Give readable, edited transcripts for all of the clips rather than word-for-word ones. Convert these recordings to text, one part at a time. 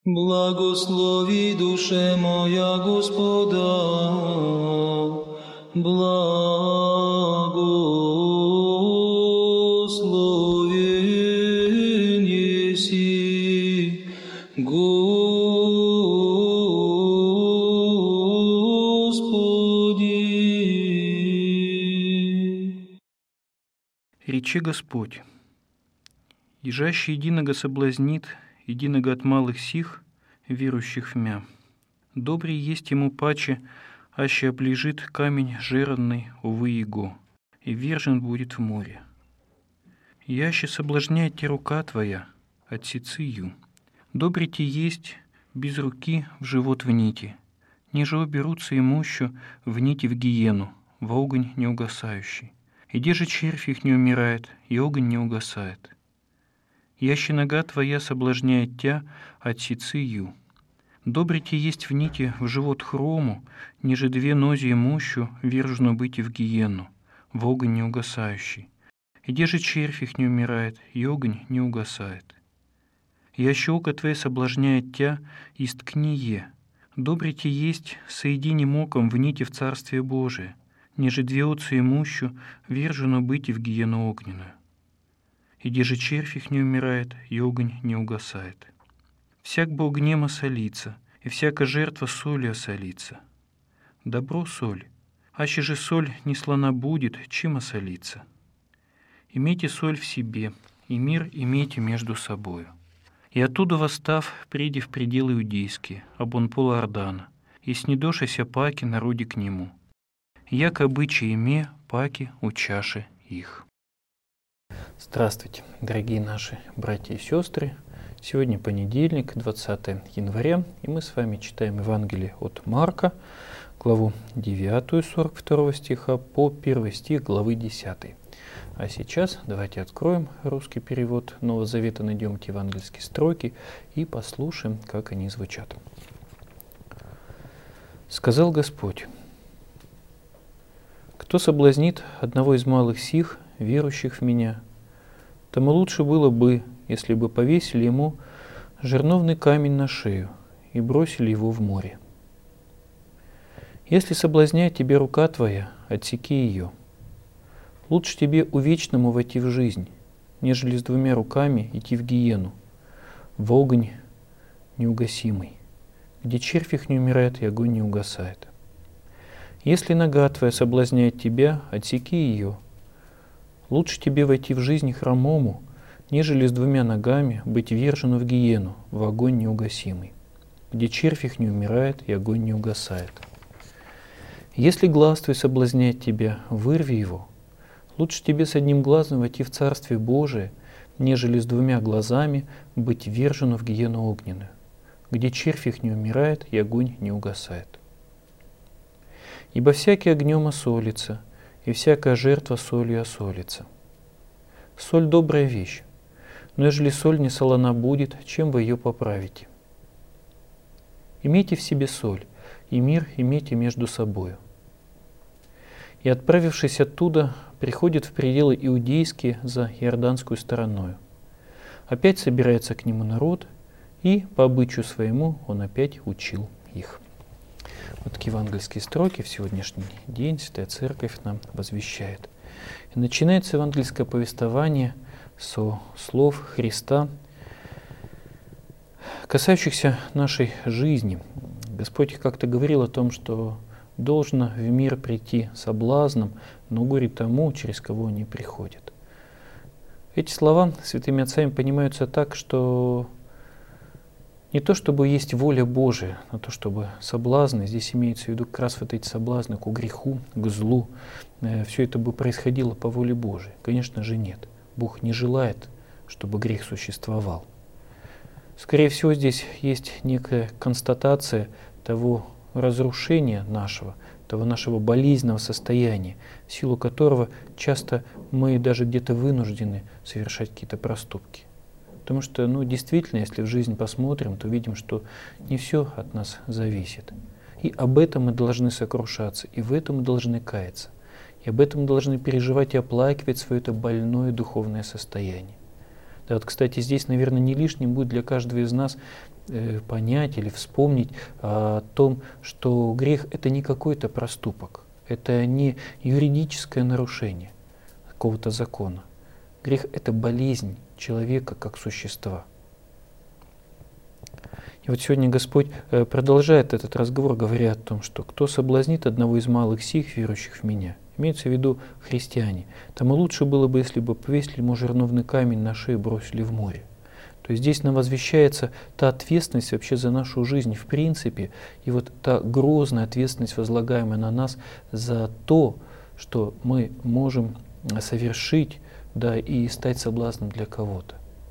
Благослови, душе моя, Господа, благословен еси, Господи. Речи Господь: «Ежаще единого соблазнит, единого от малых сих, верующих в мя. Добрый есть ему паче, аще облежит камень жерный, увы его, и вержен будет в море. Яще соблазняет те рука твоя, отсецы ю. Добрый те есть, без руки в живот в нити, ниже оберутся имущу в нити в гиену, в огонь неугасающий. И где же червь их не умирает, и огонь не угасает. Яще нога твоя соблазняет тя, отсецы ю. Добрый те есть в нити в живот хрому, ниже две нози имущу вержено быть и в гиену, в огонь неугасающий. И где же червь их не умирает, и огонь не угасает. Яще око твое соблазняет тя, исткни е. Добрый те есть соединим оком в нити в Царствие Божие, ниже две отцы имущу вержено быть и в гиену огненную. И где же червь их не умирает, и огонь не угасает. Всяк бы огнем осолится, и всяка жертва солью осолится. Добро соль, аще же соль не слона будет, чем осолиться. Имейте соль в себе, и мир имейте между собою. И оттуда восстав, приди в пределы иудейские, обон пола Ордана, и снедошися паки народе к нему. Як обычай име, паки у чаши их». Здравствуйте, дорогие наши братья и сестры. Сегодня понедельник, 20 января, и мы с вами читаем Евангелие от Марка, главу 9, 42 стиха, по 1 стих главы 10. А сейчас давайте откроем русский перевод Нового Завета, найдем те евангельские строки и послушаем, как они звучат. «Сказал Господь: кто соблазнит одного из малых сих, верующих в Меня, тому лучше было бы, если бы повесили ему жерновный камень на шею и бросили его в море. Если соблазняет тебя рука твоя, отсеки ее. Лучше тебе увечному войти в жизнь, нежели с двумя руками идти в гиену, в огонь неугасимый, где червь их не умирает и огонь не угасает. Если нога твоя соблазняет тебя, отсеки ее. Лучше тебе войти в жизнь хромому, нежели с двумя ногами быть вержену в гиену, в огонь неугасимый, где червь их не умирает и огонь не угасает. Если глаз твой соблазняет тебя, вырви его. Лучше тебе с одним глазом войти в Царствие Божие, нежели с двумя глазами быть вержену в гиену огненную, где червь их не умирает и огонь не угасает. Ибо всякий огнем осолится, и всякая жертва солью осолится. Соль – добрая вещь, но ежели соль не солона будет, чем вы ее поправите? Имейте в себе соль, и мир имейте между собою. И, отправившись оттуда, приходит в пределы иудейские за иорданскую стороною. Опять собирается к нему народ, и по обычаю своему он опять учил их». Вот такие евангельские строки в сегодняшний день Святая Церковь нам возвещает. И начинается евангельское повествование со слов Христа, касающихся нашей жизни. Господь как-то говорил о том, что должно в мир прийти соблазном, но горе тому, через кого они приходят. Эти слова святыми отцами понимаются так, что не то, чтобы есть воля Божия, а то, чтобы соблазны, здесь имеется в виду как раз вот эти соблазны к греху, к злу, все это бы происходило по воле Божией. Конечно же нет. Бог не желает, чтобы грех существовал. Скорее всего, здесь есть некая констатация того разрушения нашего, того нашего болезненного состояния, в силу которого часто мы даже где-то вынуждены совершать какие-то проступки. Потому что, действительно, если в жизнь посмотрим, то видим, что не все от нас зависит. И об этом мы должны сокрушаться, и в этом мы должны каяться. И об этом мы должны переживать и оплакивать свое это больное духовное состояние. Да, вот, кстати, здесь, наверное, не лишним будет для каждого из нас понять или вспомнить о том, что грех — это не какой-то проступок, это не юридическое нарушение какого-то закона. Грех — это болезнь человека как существа. И вот сегодня Господь продолжает этот разговор, говоря о том, что кто соблазнит одного из малых сих, верующих в Меня, имеется в виду христиане, тому лучше было бы, если бы повесили ему жерновный камень на шею и бросили в море. То есть здесь нам возвещается та ответственность вообще за нашу жизнь в принципе, и вот та грозная ответственность, возлагаемая на нас за то, что мы можем совершить, да, и стать соблазном для кого-то.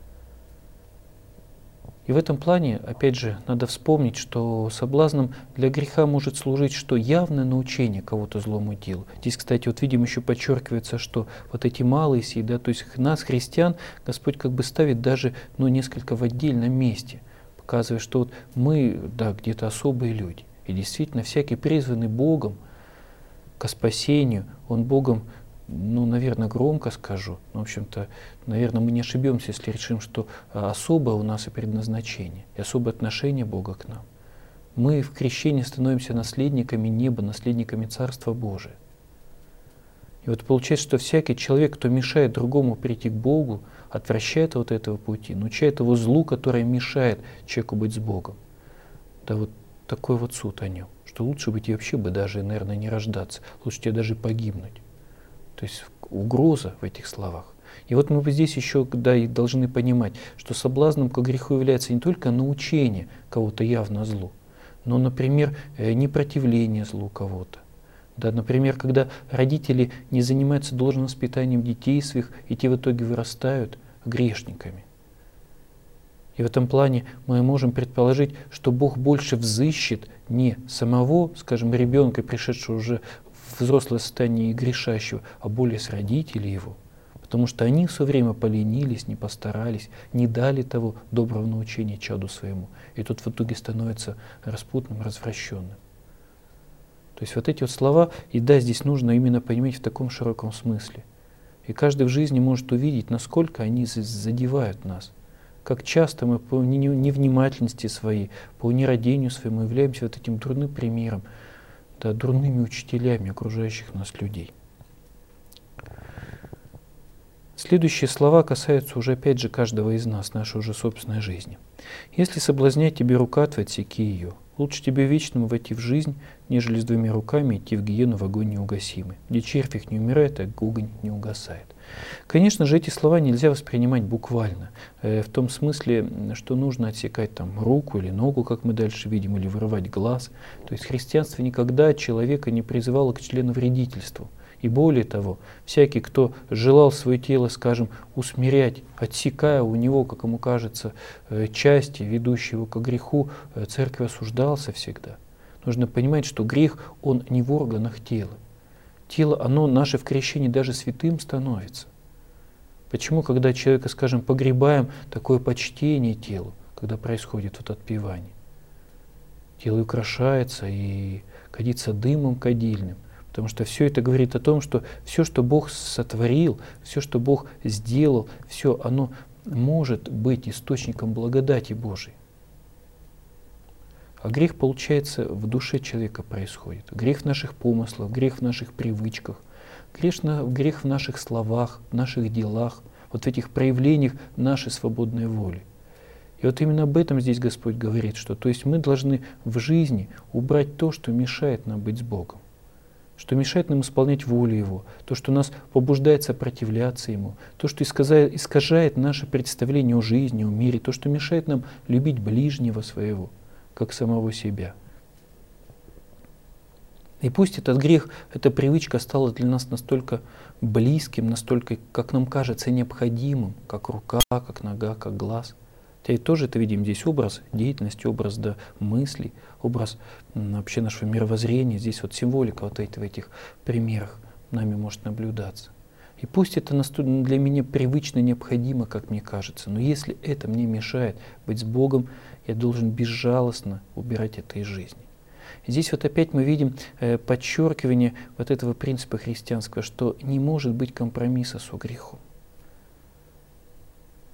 И в этом плане, опять же, надо вспомнить, что соблазном для греха может служить что? Явное научение кого-то злому делу. Здесь, кстати, вот видим, еще подчеркивается, что вот эти малые сии, да, то есть нас, христиан, Господь как бы ставит даже, несколько в отдельном месте, показывая, что вот мы, да, где-то особые люди. И действительно, всякий призванный Богом ко спасению, он Богом, наверное, громко скажу, но, в общем-то, наверное, мы не ошибемся, если решим, что особое у нас и предназначение, и особое отношение Бога к нам. Мы в крещении становимся наследниками неба, наследниками Царства Божия. И вот получается, что всякий человек, кто мешает другому прийти к Богу, отвращает его от этого пути, научает его злу, которое мешает человеку быть с Богом. Да вот такой вот суд о нем, что лучше быть и вообще бы даже, наверное, не рождаться, лучше тебе даже погибнуть. То есть угроза в этих словах. И вот мы здесь еще и должны понимать, что соблазном к греху является не только научение кого-то явно злу, но, например, непротивление злу кого-то. Да, например, когда родители не занимаются должным воспитанием детей своих, и те в итоге вырастают грешниками. И в этом плане мы можем предположить, что Бог больше взыщет не самого, скажем, ребенка, пришедшего уже в взрослое состояние и грешащего, а более с родителей его. Потому что они в свое время поленились, не постарались, не дали того доброго научения чаду своему. И тот в итоге становится распутным, развращенным. То есть вот эти вот слова, и да, здесь нужно именно понимать в таком широком смысле. И каждый в жизни может увидеть, насколько они задевают нас. Как часто мы по невнимательности своей, по нерадению своему являемся вот этим дурным примером, да, дурными учителями окружающих нас людей. Следующие слова касаются уже опять же каждого из нас, нашей уже собственной жизни. «Если соблазнять тебе рука твоя, отсеки ее. Лучше тебе вечному войти в жизнь, нежели с двумя руками идти в гиену в огонь неугасимый, где червь их не умирает, а огонь не угасает». Конечно же, эти слова нельзя воспринимать буквально, в том смысле, что нужно отсекать там руку или ногу, как мы дальше видим, или вырывать глаз. То есть христианство никогда человека не призывало к членовредительству. И более того, всякий, кто желал свое тело, скажем, усмирять, отсекая у него, как ему кажется, части, ведущие его к греху, церковь осуждался всегда. Нужно понимать, что грех, он не в органах тела. Тело, оно наше в крещении даже святым становится. Почему, когда человека, скажем, погребаем, такое почтение телу, когда происходит вот отпевание? Тело украшается и кадится дымом кадильным. Потому что все это говорит о том, что все, что Бог сотворил, все, что Бог сделал, все оно может быть источником благодати Божией. А грех, получается, в душе человека происходит. Грех в наших помыслах, грех в наших привычках, грех в наших словах, в наших делах, вот в этих проявлениях нашей свободной воли. И вот именно об этом здесь Господь говорит, что то есть мы должны в жизни убрать то, что мешает нам быть с Богом, что мешает нам исполнять волю Его, то, что нас побуждает сопротивляться Ему, то, что искажает наше представление о жизни, о мире, то, что мешает нам любить ближнего своего, как самого себя. И пусть этот грех, эта привычка стала для нас настолько близким, настолько, как нам кажется, необходимым, как рука, как нога, как глаз. И тоже это видим здесь образ деятельности, образ мыслей, образ вообще нашего мировоззрения. Здесь вот символика вот в этих примерах нами может наблюдаться. И пусть это для меня привычно, необходимо, как мне кажется, но если это мне мешает быть с Богом, я должен безжалостно убирать это из жизни. И здесь вот опять мы видим подчеркивание вот этого принципа христианского, что не может быть компромисса со грехом. В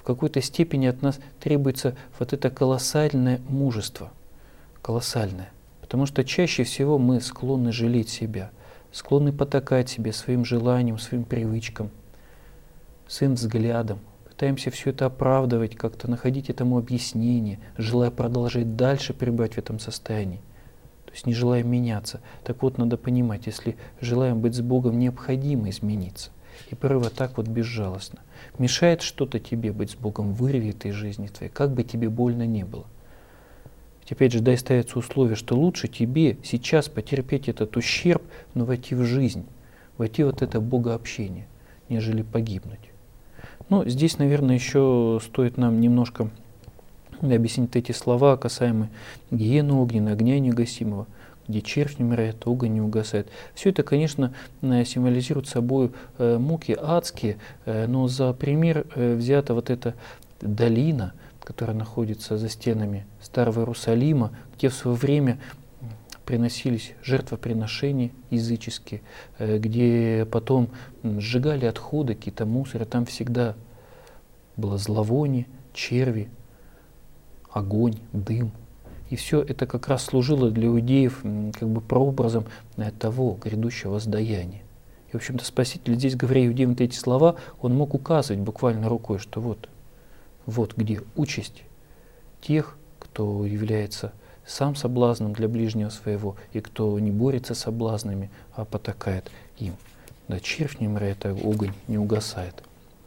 какой-то степени от нас требуется вот это колоссальное мужество. Колоссальное. Потому что чаще всего мы склонны жалеть себя, склонны потакать себе своим желаниям, своим привычкам, своим взглядом. Пытаемся все это оправдывать, как-то находить этому объяснение, желая продолжать дальше пребывать в этом состоянии. То есть не желая меняться. Так вот, надо понимать, если желаем быть с Богом, необходимо измениться. И порой вот так вот безжалостно. Мешает что-то тебе быть с Богом, вырви это из жизни твоей, как бы тебе больно не было. Ведь опять же, дай ставится условие, что лучше тебе сейчас потерпеть этот ущерб, но войти в жизнь, войти вот это богообщение, нежели погибнуть. Ну, здесь, наверное, еще стоит нам немножко объяснить эти слова, касаемо гиены огненной, огня неугасимого, где червь не умирает, огонь не угасает. Все это, конечно, символизирует собой муки адские, но за пример взята вот эта долина, которая находится за стенами Старого Иерусалима, где в свое время приносились жертвоприношения языческие, где потом сжигали отходы, какие-то мусоры, там всегда было зловоние, черви, огонь, дым. И все это как раз служило для иудеев как бы прообразом того грядущего воздаяния. И, в общем-то, Спаситель здесь, говоря иудеям вот эти слова, он мог указывать буквально рукой, что вот где участь тех, кто является сам соблазном для ближнего своего, и кто не борется с соблазнами, а потакает им. Да, червь не умирает, а огонь не угасает.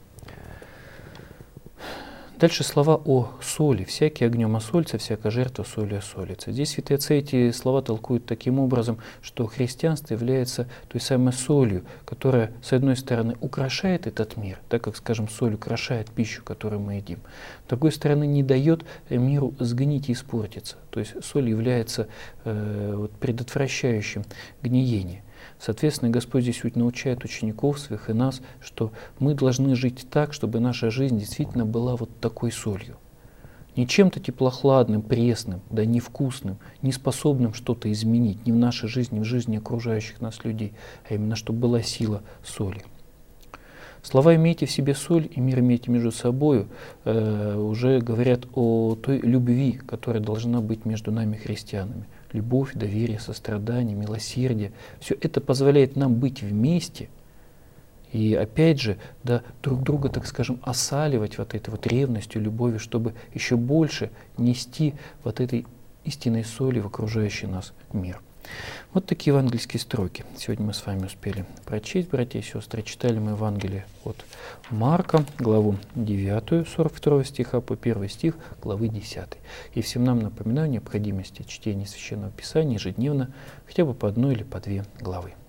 Дальше слова о соли. «Всякий огнем осолится, всякая жертва солью осолится». Здесь святые отцы эти слова толкуют таким образом, что христианство является той самой солью, которая, с одной стороны, украшает этот мир, так как, скажем, соль украшает пищу, которую мы едим. С другой стороны, не дает миру сгнить и испортиться. То есть соль является предотвращающим гниение. Соответственно, Господь здесь научает учеников своих и нас, что мы должны жить так, чтобы наша жизнь действительно была вот такой солью. Не чем-то теплохладным, пресным, да невкусным, не способным что-то изменить ни в нашей жизни, ни в жизни окружающих нас людей, а именно, чтобы была сила соли. Слова «имейте в себе соль» и «мир имейте между собою» уже говорят о той любви, которая должна быть между нами, христианами. Любовь, доверие, сострадание, милосердие. Все это позволяет нам быть вместе и, опять же, да, друг друга, так скажем, осаливать вот этой вот ревностью, любовью, чтобы еще больше нести вот этой истинной соли в окружающий нас мир. Вот такие евангельские строки сегодня мы с вами успели прочесть, братья и сестры. Читали мы Евангелие от Марка, главу 9, 42 стиха по 1 стих, главы 10. И всем нам напоминаю о необходимости чтения Священного Писания ежедневно, хотя бы по одной или по две главы.